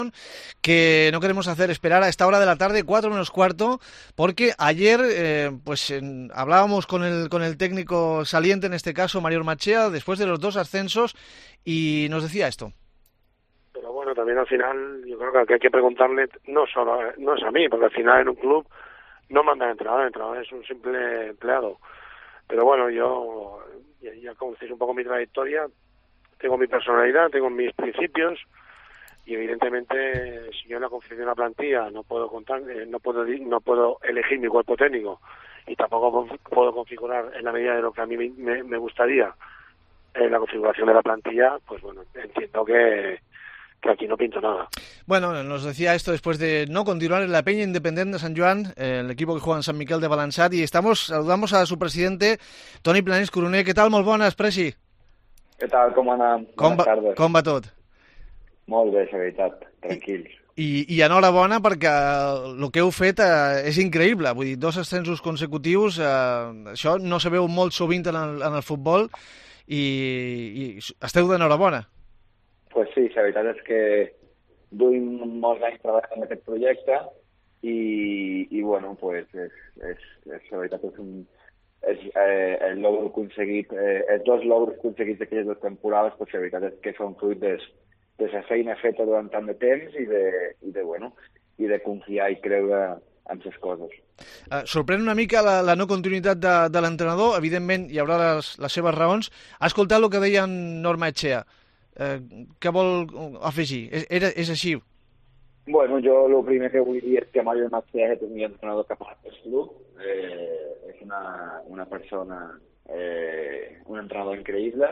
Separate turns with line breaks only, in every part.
que no queremos hacer esperar a esta hora de la tarde, 4 menos cuarto, porque ayer hablábamos con el técnico saliente, en este caso Mario Ormachea, después de los dos ascensos, y nos decía esto.
Pero bueno, también al final yo creo que hay que preguntarle, no es a mí, porque al final en un club no manda el entrenador es un simple empleado. Pero bueno, yo ya conocéis un poco mi trayectoria, tengo mi personalidad, tengo mis principios, y evidentemente si yo en la confección de una plantilla no puedo elegir mi cuerpo técnico y tampoco puedo configurar en la medida de lo que a mí me gustaría la configuración de la plantilla, pues bueno, entiendo que aquí no pinto nada.
Bueno, nos decía esto después de no continuar en la Peña Independent de San Joan, el equipo que juega en San Miquel de Balançat, y saludamos a su presidente, Toni Planís Coroner. ¿Qué tal? Molt bones, Presi.
Què tal, com anem? Bones tardes.
Com va tot?
Molt bé, la veritat, tranquils.
I enhorabona perquè el que heu fet és increïble, vull dir, 2 ascensos consecutius, això no se veu molt sovint en el futbol, i esteu d'enhorabona.
Pues sí, la veritat és que duim molts anys treballant en aquest projecte i bueno, pues la veritat és el logro aconseguit, els 2 logros aconseguits d'aquelles 2 temporades, pues la veritat és que són fruit de la feina feta durant tant de temps i de confiar i creure en les coses.
Sorprèn una mica la no continuïtat de l'entrenador, evidentment hi haurà les seves raons. Ha escoltat el que deia en Norma Etxea. Què vol afegir? És així?
Bueno, jo el primer que vull dir és que Mario Ormachea és un entrenador que ha passat pel club, és una persona, un entrenador increïble,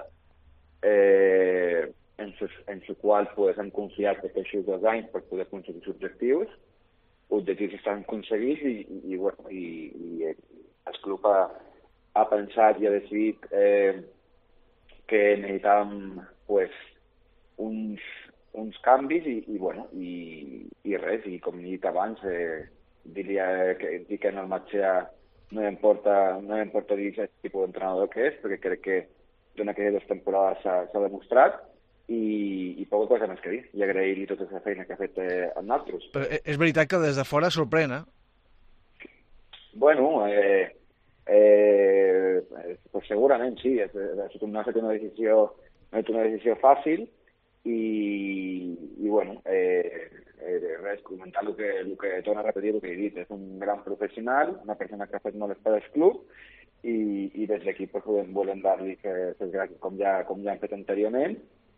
en el qual pues, hem confiat aquests 2 anys per poder aconseguir els objectius estan aconseguits i el club ha pensat i ha decidit que necessitàvem pues, uns canvis i res, i com he dit abans, diria que en el Ormachea no importa dir el tipus d'entrenador que és, perquè crec que durant aquestes 2 temporades s'ha demostrat, i poca cosa més que dir, i agrair-li tota la feina que ha fet amb nosaltres.
Però és veritat que des de fora sorprèn,
Bueno, pues segurament sí, no ha estat una decisió fàcil, i bueno, res, comentar el que torno a repetir el que he dit, és un gran professional, una persona que ha fet molt per al club, i des de l'equip volem dar-li les gràcies com ja hem fet anteriorment,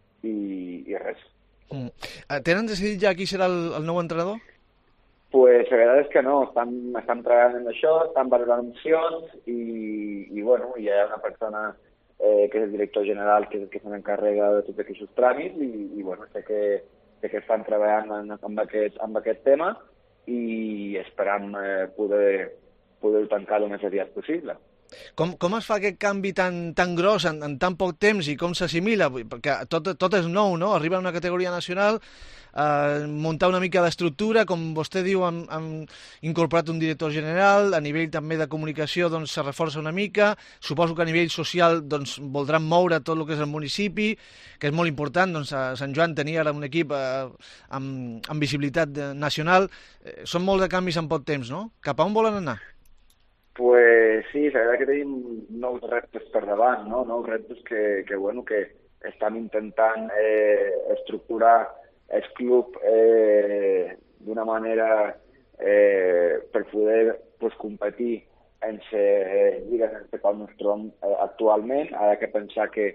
i res.
Tenen decidit ja qui serà el nou entrenador?
Pues la veritat és que no, estan treballant en això, estan valorant opcions, i bueno, hi ha una persona que és el director general, que és el que se n'encarrega de tots aquests tràmits, i bueno, sé que estan treballant amb aquest tema, i esperam poder tancar el més aviat possible.
Com es fa aquest canvi tan gros en tan poc temps i com s'assimila? Perquè tot és nou, no? Arriba a una categoria nacional, muntar una mica d'estructura, com vostè diu, han incorporat un director general, a nivell també de comunicació doncs se reforça una mica, suposo que a nivell social doncs voldran moure tot el que és el municipi, que és molt important, doncs a Sant Joan tenia ara un equip amb visibilitat nacional. Són molts de canvis en poc temps, no? Cap a on volen anar?
Pues sí, la veritat que tenim nous reptes per davant, no? Nous reptes que estan intentant estructurar el club d'una manera per poder pues, competir en la lliga en la qual ens trobem actualment. Ara que pensar que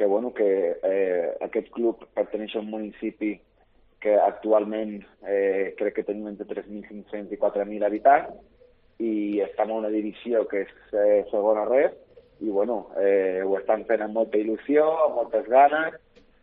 aquest club perteneix a un municipi que actualment crec que tenim entre 3.500 i 4.000 habitants, i estem en una divisió que és segona res, i bueno, ho estan fent amb molta il·lusió, amb moltes ganes,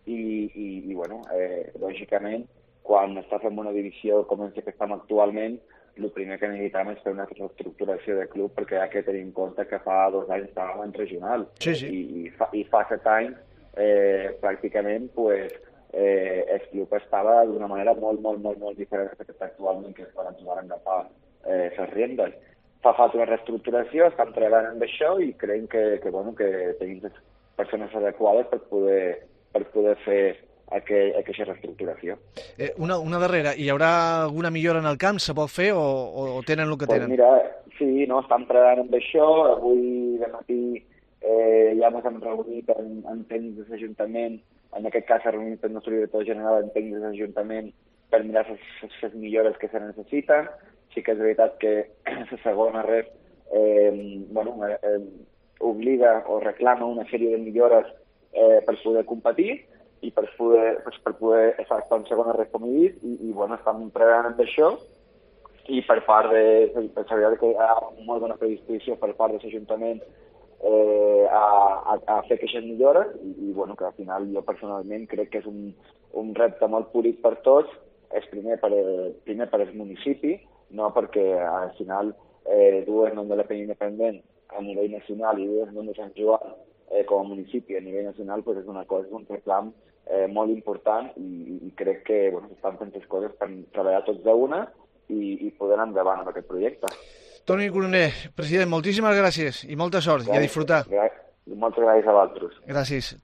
i bueno, lògicament, quan estàs en una divisió com la que estem actualment, el primer que necessitem és fer una reestructuració de club, perquè hi ha que tenir en compte que fa 2 anys estàvem en regional,
sí.
i fa 7 anys, pràcticament, pues, el club estava d'una manera molt diferent que està actualment, que es van agafar les riendes. Fa falta una reestructuració, estan treballant en això i creiem que tenim les persones adequades per poder fer aquesta reestructuració.
Una darrera, hi haurà alguna millora en el camp? Se pot fer o tenen el que tenen?
Mira, sí, no, estan treballant amb això. Avui de matí ja ens hem reunit en tècnics de l'Ajuntament, en aquest cas s'ha reunit el nostre director general en tècnics de l'Ajuntament per mirar les millores que se necessiten. Sí que és veritat que la segona ref obliga o reclama una sèrie de millores per poder competir i per poder estar en segona ref, com he dit, i estan treballant amb això, i per part de... Sabia que hi ha molt bona predisposició per part de l'Ajuntament a fer aquestes millores, i que al final jo personalment crec que és un repte molt polit per tots, és primer per al municipi, no perquè al final dues noms de la Penya Independent a nivell nacional i dues noms de Sant Joan com a municipi a nivell nacional, és una cosa, un reclam molt important, i crec que s'estan fent les coses per treballar tots d'una i poder anar endavant amb aquest projecte.
Toni Colomer, president, moltíssimes gràcies i molta sort i a disfrutar.
Moltes gràcies a vosaltres.
Gràcies.